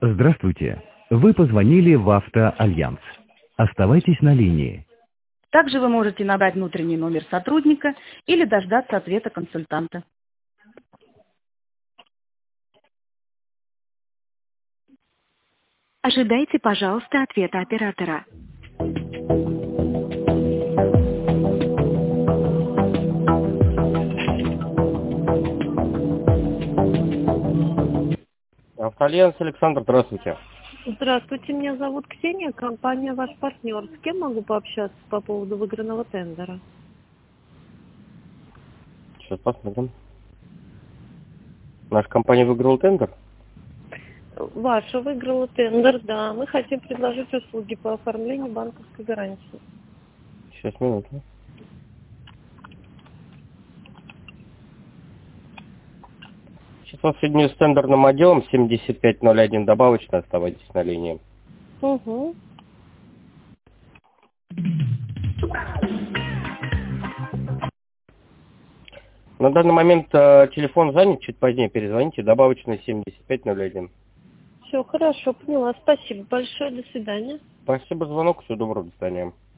Здравствуйте. Вы позвонили в Автоальянс. Оставайтесь на линии. Также вы можете набрать внутренний номер сотрудника или дождаться ответа консультанта. Ожидайте, пожалуйста, ответа оператора. Автоальянс, Александр, здравствуйте. Здравствуйте, меня зовут Ксения, компания «Ваш партнер». С кем могу пообщаться по поводу выигранного тендера? Сейчас посмотрим. Наша компания выиграла тендер? Ваша выиграла тендер, да. Мы хотим предложить услуги по оформлению банковской гарантии. Сейчас, минуту. Сейчас вас соединю с тендерным отделом 7501. Добавочно оставайтесь на линии. Угу. На данный момент телефон занят, чуть позднее перезвоните. Добавочно 7501. Все, хорошо, поняла. Спасибо большое. До свидания. Спасибо за звонок. Всего доброго. До свидания.